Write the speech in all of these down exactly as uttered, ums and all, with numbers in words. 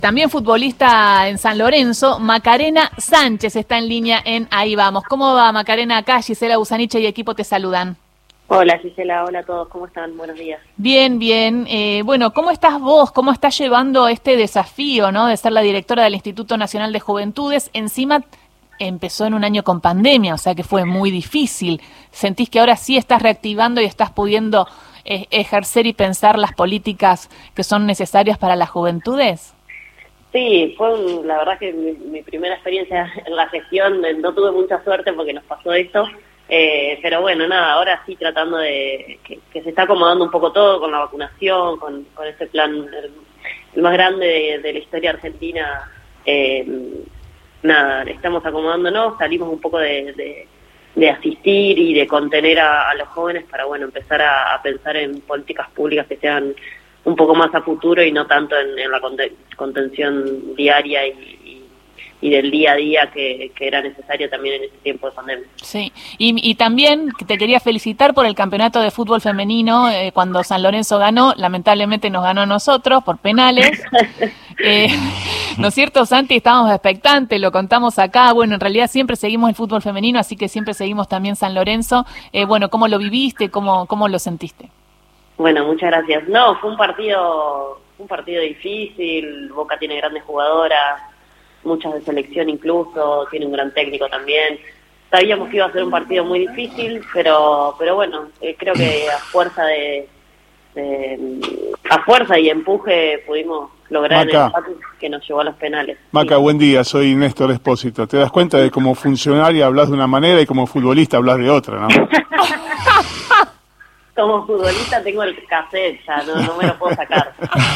También futbolista en San Lorenzo, Macarena Sánchez está en línea en Ahí Vamos. ¿Cómo va, Macarena? Acá Gisela Busaniche y equipo te saludan. Hola Gisela, hola a todos, ¿cómo están? Buenos días. Bien, bien. Eh, bueno, ¿cómo estás vos? ¿Cómo estás llevando este desafío, ¿no? de ser la directora del Instituto Nacional de Juventudes? Encima empezó en un año con pandemia, o sea que fue muy difícil. ¿Sentís que ahora sí estás reactivando y estás pudiendo eh, ejercer y pensar las políticas que son necesarias para las juventudes? Sí, fue un, la verdad que mi, mi primera experiencia en la gestión, no tuve mucha suerte porque nos pasó esto, eh, pero bueno, nada, ahora sí tratando de que, que se está acomodando un poco todo con la vacunación, con, con ese plan, el, el más grande de, de la historia argentina. Eh, nada, estamos acomodándonos, salimos un poco de, de, de asistir y de contener a, a los jóvenes para, bueno, empezar a, a pensar en políticas públicas que sean un poco más a futuro y no tanto en, en la contención diaria y, y, y del día a día que, que era necesario también en este tiempo de pandemia. Sí, y, y también te quería felicitar por el campeonato de fútbol femenino, eh, cuando San Lorenzo ganó, lamentablemente nos ganó a nosotros por penales. eh, ¿No es cierto, Santi? Estábamos expectantes, lo contamos acá. Bueno, en realidad siempre seguimos el fútbol femenino, así que siempre seguimos también San Lorenzo. Eh, bueno, ¿cómo lo viviste? ¿Cómo, cómo lo sentiste? Bueno, muchas gracias. No, fue un partido, un partido difícil. Boca tiene grandes jugadoras, muchas de selección incluso, tiene un gran técnico también. Sabíamos que iba a ser un partido muy difícil, pero pero bueno, eh, creo que a fuerza de, de a fuerza y empuje pudimos lograr Maca, el empate que nos llevó a los penales. Maca, sí. Buen día, soy Néstor Espósito. ¿Te das cuenta de como funcionaria hablas de una manera y como futbolista hablas de otra, no? Como futbolista tengo el cassette, ya no, no me lo puedo sacar.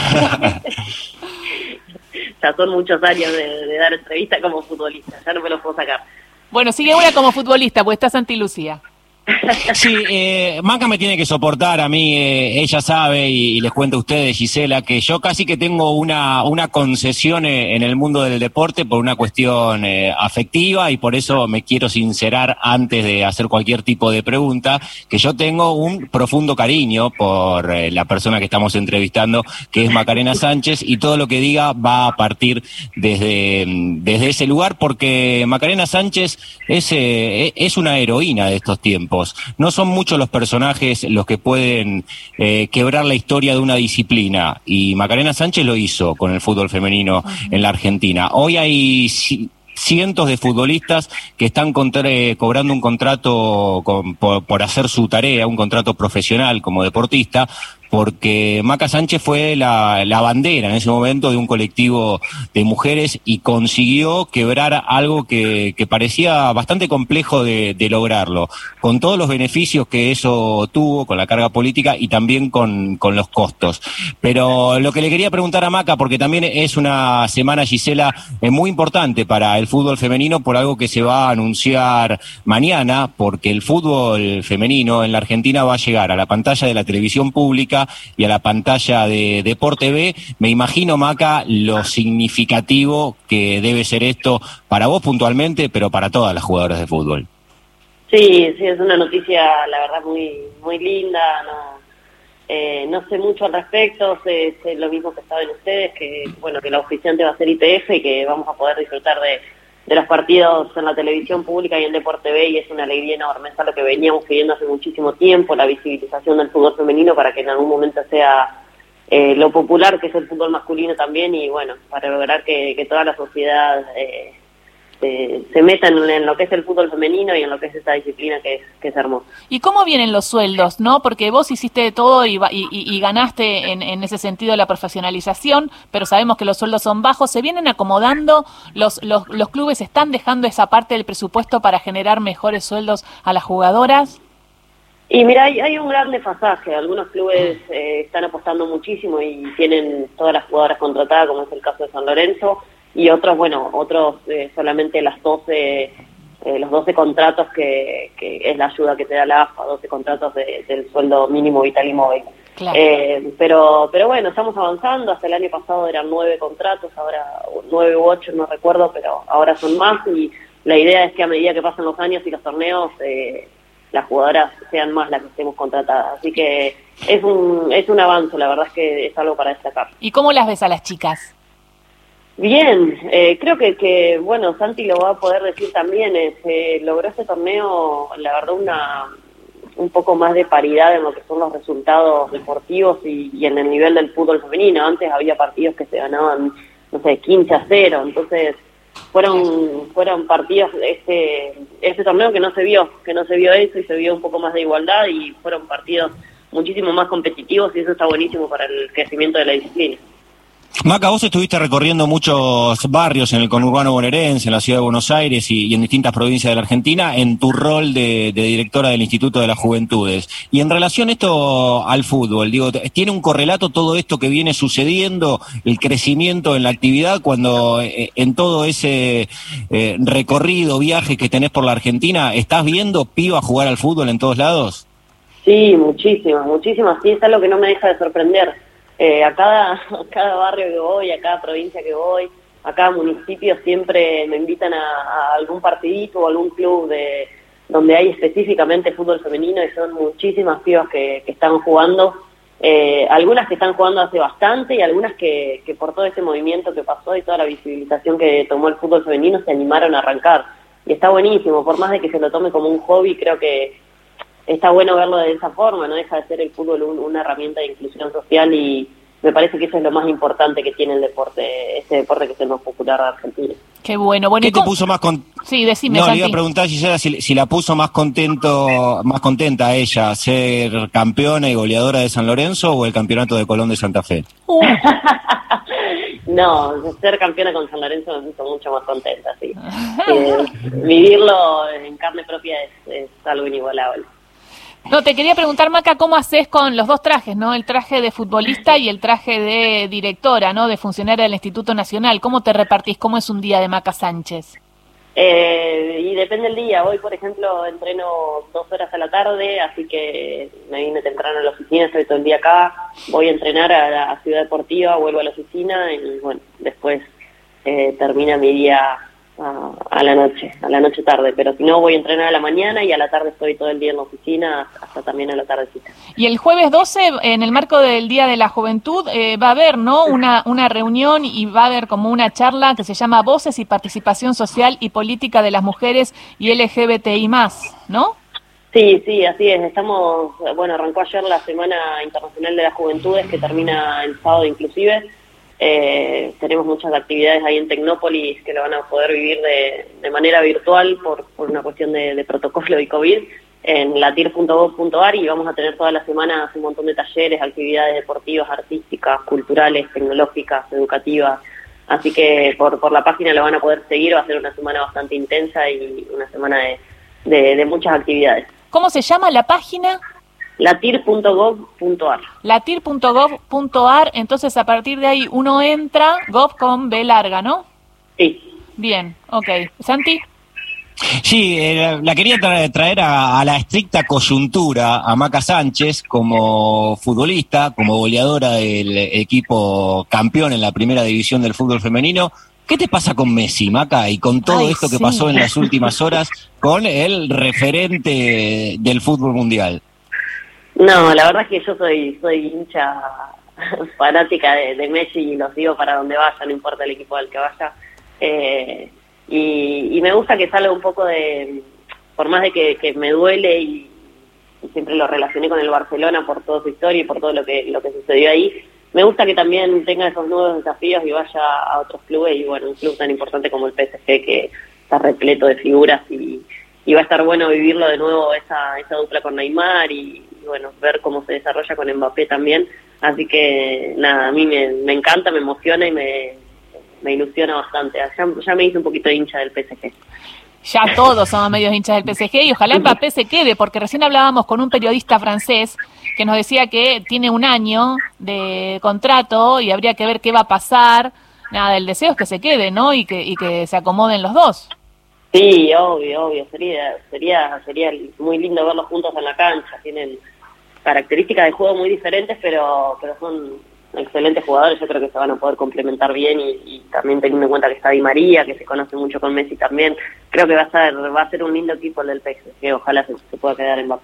Ya son muchos años de, de dar entrevista como futbolista, ya no me lo puedo sacar. Bueno, sigue una como futbolista, pues está Santi Lucía. Sí, eh, Maca me tiene que soportar a mí, eh, ella sabe y, y les cuento a ustedes, Gisela, que yo casi que tengo una, una concesión eh, en el mundo del deporte por una cuestión eh, afectiva y por eso me quiero sincerar antes de hacer cualquier tipo de pregunta, que yo tengo un profundo cariño por eh, la persona que estamos entrevistando, que es Macarena Sánchez, y todo lo que diga va a partir desde, desde ese lugar, porque Macarena Sánchez es, eh, es una heroína de estos tiempos. No son muchos los personajes los que pueden eh, quebrar la historia de una disciplina, y Macarena Sánchez lo hizo con el fútbol femenino en la Argentina. Hoy hay ci- cientos de futbolistas que están contra- eh, cobrando un contrato con, por, por hacer su tarea, un contrato profesional como deportista, porque Maca Sánchez fue la, la bandera en ese momento de un colectivo de mujeres y consiguió quebrar algo que, que parecía bastante complejo de, de lograrlo, con todos los beneficios que eso tuvo, con la carga política y también con, con los costos. Pero lo que le quería preguntar a Maca, porque también es una semana, Gisela, eh, muy importante para el fútbol femenino por algo que se va a anunciar mañana, porque el fútbol femenino en la Argentina va a llegar a la pantalla de la televisión pública y a la pantalla de Deporte B. Me imagino, Maca, lo significativo que debe ser esto para vos puntualmente, pero para todas las jugadoras de fútbol. Sí, sí, es una noticia, la verdad, muy muy linda. No, eh, no sé mucho al respecto, sé, sé lo mismo que saben ustedes, que bueno, que la auspiciante va a ser Y P F y que vamos a poder disfrutar de, de los partidos en la televisión pública y en Deporte B, y es una alegría enorme. Es algo que veníamos pidiendo hace muchísimo tiempo, la visibilización del fútbol femenino para que en algún momento sea eh, lo popular que es el fútbol masculino también, y bueno, para lograr que, que toda la sociedad eh, se, se meta en, en lo que es el fútbol femenino y en lo que es esta disciplina que es, que es hermosa. ¿Y cómo vienen los sueldos, no? Porque vos hiciste de todo y, y, y ganaste en, en ese sentido la profesionalización, pero sabemos que los sueldos son bajos. ¿Se vienen acomodando? ¿Los, los, los clubes están dejando esa parte del presupuesto para generar mejores sueldos a las jugadoras? Y mira, hay, hay un gran desfasaje. Algunos clubes eh, están apostando muchísimo y tienen todas las jugadoras contratadas, como es el caso de San Lorenzo, y otros, bueno, otros eh, solamente las doce, eh, los doce contratos que, que es la ayuda que te da la A F A, doce contratos de, del sueldo mínimo vital y móvil. Claro. Eh, pero pero bueno, estamos avanzando. Hasta el año pasado eran nueve contratos, ahora nueve u ocho, no recuerdo, pero ahora son más, y la idea es que a medida que pasan los años y los torneos, eh, las jugadoras sean más las que estemos contratadas. Así que es un es un avance, la verdad es que es algo para destacar. ¿Y cómo las ves a las chicas? Bien, eh, creo que, que, bueno, Santi lo va a poder decir también, es, eh, logró este torneo, la verdad, una un poco más de paridad en lo que son los resultados deportivos y, y en el nivel del fútbol femenino. Antes había partidos que se ganaban, no sé, quince a cero, entonces fueron fueron partidos, este este torneo que no se vio, que no se vio eso y se vio un poco más de igualdad y fueron partidos muchísimo más competitivos y eso está buenísimo para el crecimiento de la disciplina. Maca, vos estuviste recorriendo muchos barrios en el conurbano bonaerense, en la ciudad de Buenos Aires y, y en distintas provincias de la Argentina, en tu rol de, de directora del Instituto de las Juventudes. Y en relación esto al fútbol, digo, ¿tiene un correlato todo esto que viene sucediendo, el crecimiento en la actividad, cuando eh, en todo ese eh, recorrido, viaje que tenés por la Argentina, estás viendo pibas jugar al fútbol en todos lados? Sí, muchísimas, muchísimas. Sí, es algo que no me deja de sorprender. Eh, a cada a cada barrio que voy, a cada provincia que voy, a cada municipio siempre me invitan a, a algún partidito o algún club de donde hay específicamente fútbol femenino y son muchísimas pibas que, que están jugando, eh, algunas que están jugando hace bastante y algunas que, que por todo este movimiento que pasó y toda la visibilización que tomó el fútbol femenino se animaron a arrancar y está buenísimo, por más de que se lo tome como un hobby, creo que está bueno verlo de esa forma, no deja de ser el fútbol un, una herramienta de inclusión social y me parece que eso es lo más importante que tiene el deporte, este deporte que es el más popular de Argentina. Qué bueno. bueno ¿Qué te puso más con... Sí, decime, No, Santi. le iba a preguntar, Gisela, si, si la puso más contento, más contenta a ella, ser campeona y goleadora de San Lorenzo o el campeonato de Colón de Santa Fe. Uh. No, ser campeona con San Lorenzo me siento mucho más contenta, sí. Eh, vivirlo en carne propia es, es algo inigualable. No, te quería preguntar, Maca, ¿cómo haces con los dos trajes, no? El traje de futbolista y el traje de directora, ¿no? De funcionaria del Instituto Nacional. ¿Cómo te repartís? ¿Cómo es un día de Maca Sánchez? Eh, y depende del día. Hoy, por ejemplo, entreno dos horas a la tarde, así que me vine temprano a la oficina, estoy todo el día acá. Voy a entrenar a la Ciudad Deportiva, vuelvo a la oficina y, bueno, después eh, termina mi día a, a la noche, a la noche tarde. Pero si no, voy a entrenar a la mañana y a la tarde estoy todo el día en la oficina, hasta también a la tardecita. Y el jueves doce, en el marco del Día de la Juventud, eh, va a haber, ¿no? Una, una reunión y va a haber como una charla que se llama Voces y Participación Social y Política de las Mujeres y L G B T I más, ¿no? Sí, sí, así es. Estamos, bueno, arrancó ayer la Semana Internacional de las Juventudes, que termina el sábado inclusive. Eh, tenemos muchas actividades ahí en Tecnópolis que lo van a poder vivir de, de manera virtual por, por una cuestión de, de protocolo y COVID en latir punto gov punto ar y vamos a tener toda la semana un montón de talleres, actividades deportivas, artísticas, culturales, tecnológicas, educativas. Así que por, por la página lo van a poder seguir, va a ser una semana bastante intensa y una semana de, de, de muchas actividades. ¿Cómo se llama la página? latir punto gov punto ar. latir punto gov punto ar, entonces a partir de ahí uno entra, gov con B larga, ¿no? Sí. Bien, ok. ¿Santi? Sí, eh, la quería tra- traer a, a la estricta coyuntura a Maca Sánchez como futbolista, como goleadora del equipo campeón en la primera división del fútbol femenino. ¿Qué te pasa con Messi, Maca, y con todo Ay, esto que sí. pasó en las últimas horas con el referente del fútbol mundial? No, la verdad es que yo soy soy hincha fanática de, de Messi y lo sigo para donde vaya, no importa el equipo al que vaya. Eh, y, y me gusta que salga un poco de, por más de que, que me duele y, y siempre lo relacioné con el Barcelona por toda su historia y por todo lo que lo que sucedió ahí, me gusta que también tenga esos nuevos desafíos y vaya a otros clubes y bueno, un club tan importante como el P S G que está repleto de figuras y, y va a estar bueno vivirlo de nuevo esa, esa dupla con Neymar y y bueno, ver cómo se desarrolla con Mbappé también, así que nada, a mí me, me encanta, me emociona y me, me ilusiona bastante, ya, ya me hice un poquito hincha del P S G. Ya todos somos medios hinchas del P S G y ojalá Mbappé se quede, porque recién hablábamos con un periodista francés que nos decía que tiene un año de contrato y habría que ver qué va a pasar. Nada, el deseo es que se quede, ¿no? Y que, y que se acomoden los dos. Sí, obvio, obvio, sería sería sería muy lindo verlos juntos en la cancha, tienen características de juego muy diferentes, pero pero son excelentes jugadores, yo creo que se van a poder complementar bien y, y también teniendo en cuenta que está Di María, que se conoce mucho con Messi también, creo que va a ser va a ser un lindo equipo el del P S G, ojalá se, se pueda quedar en Mbappé.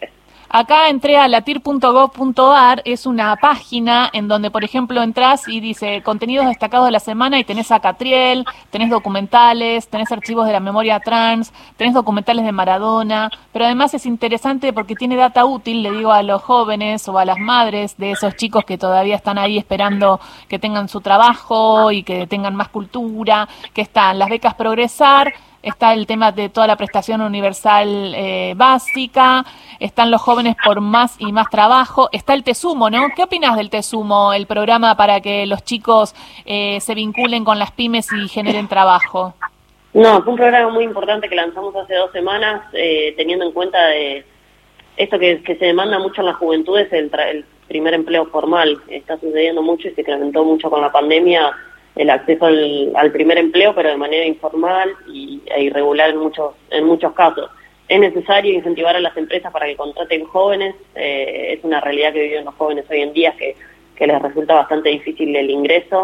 Acá entré a latir punto gov punto ar, es una página en donde, por ejemplo, entras y dice contenidos destacados de la semana y tenés a Catriel, tenés documentales, tenés archivos de la memoria trans, tenés documentales de Maradona, pero además es interesante porque tiene data útil, le digo a los jóvenes o a las madres de esos chicos que todavía están ahí esperando que tengan su trabajo y que tengan más cultura, que están las becas Progresar, está el tema de toda la prestación universal eh, básica, están los jóvenes por más y más trabajo, está el Tesumo, ¿no? ¿Qué opinas del Tesumo, el programa para que los chicos eh, se vinculen con las pymes y generen trabajo? No, fue un programa muy importante que lanzamos hace dos semanas, eh, teniendo en cuenta de esto que, que se demanda mucho en las juventudes, el, el primer empleo formal. Está sucediendo mucho y se incrementó mucho con la pandemia el acceso al, al primer empleo, pero de manera informal y, e irregular en muchos, en muchos casos. Es necesario incentivar a las empresas para que contraten jóvenes, eh, es una realidad que viven los jóvenes hoy en día, que, que les resulta bastante difícil el ingreso,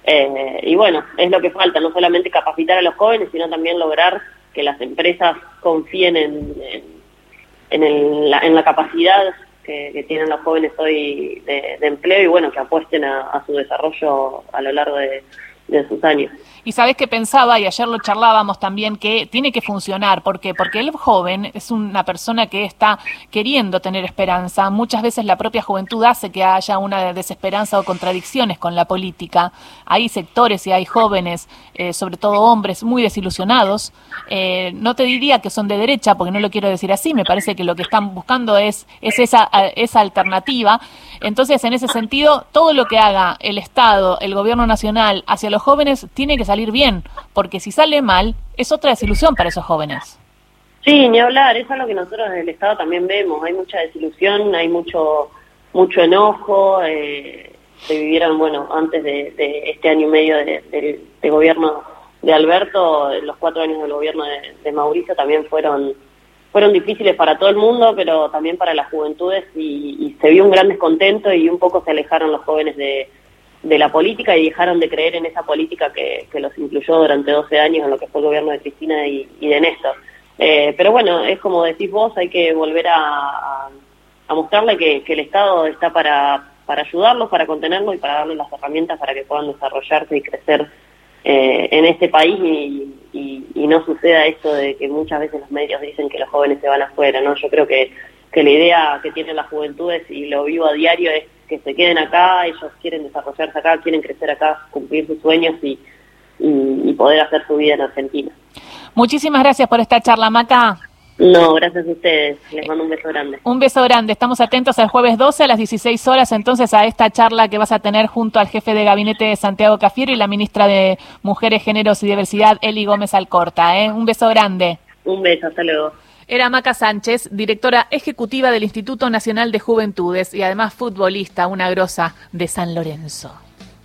eh, y bueno, es lo que falta, no solamente capacitar a los jóvenes, sino también lograr que las empresas confíen en, en, en, el, la, en la capacidad Que, que tienen los jóvenes hoy de, de empleo y bueno, que apuesten a, a su desarrollo a lo largo de, de sus años. Y sabés que pensaba, y ayer lo charlábamos también, que tiene que funcionar. ¿Por qué? Porque el joven es una persona que está queriendo tener esperanza. Muchas veces la propia juventud hace que haya una desesperanza o contradicciones con la política. Hay sectores y hay jóvenes, eh, sobre todo hombres, muy desilusionados. Eh, no te diría que son de derecha, porque no lo quiero decir así. Me parece que lo que están buscando es, es esa, esa alternativa. Entonces, en ese sentido, todo lo que haga el Estado, el gobierno nacional, hacia los jóvenes, tiene que salir bien, porque si sale mal, es otra desilusión para esos jóvenes. Sí, ni hablar, eso es lo que nosotros desde el Estado también vemos, hay mucha desilusión, hay mucho mucho enojo, eh, se vivieron, bueno, antes de, de este año y medio de, de, de gobierno de Alberto, los cuatro años del gobierno de, de Mauricio también fueron fueron difíciles para todo el mundo, pero también para las juventudes, y, y se vio un gran descontento y un poco se alejaron los jóvenes de de la política y dejaron de creer en esa política que, que los incluyó durante doce años en lo que fue el gobierno de Cristina y, y de Néstor. Eh, pero bueno, es como decís vos, hay que volver a, a, a mostrarle que, que el Estado está para, para ayudarlos, para contenerlos y para darles las herramientas para que puedan desarrollarse y crecer eh, en este país y, y, y no suceda esto de que muchas veces los medios dicen que los jóvenes se van afuera, ¿no? Yo creo que, que la idea que tienen las juventudes, y lo vivo a diario, es que se queden acá, ellos quieren desarrollarse acá, quieren crecer acá, cumplir sus sueños y, y, y poder hacer su vida en Argentina. Muchísimas gracias por esta charla, Maca. No, gracias a ustedes. Les mando un beso grande. Un beso grande. Estamos atentos al jueves doce a las dieciséis horas, entonces, a esta charla que vas a tener junto al jefe de gabinete de Santiago Cafiero y la ministra de Mujeres, Géneros y Diversidad, Eli Gómez Alcorta. ¿eh? Un beso grande. Un beso, hasta luego. Era Maca Sánchez, directora ejecutiva del Instituto Nacional de Juventudes y además futbolista, una grosa de San Lorenzo.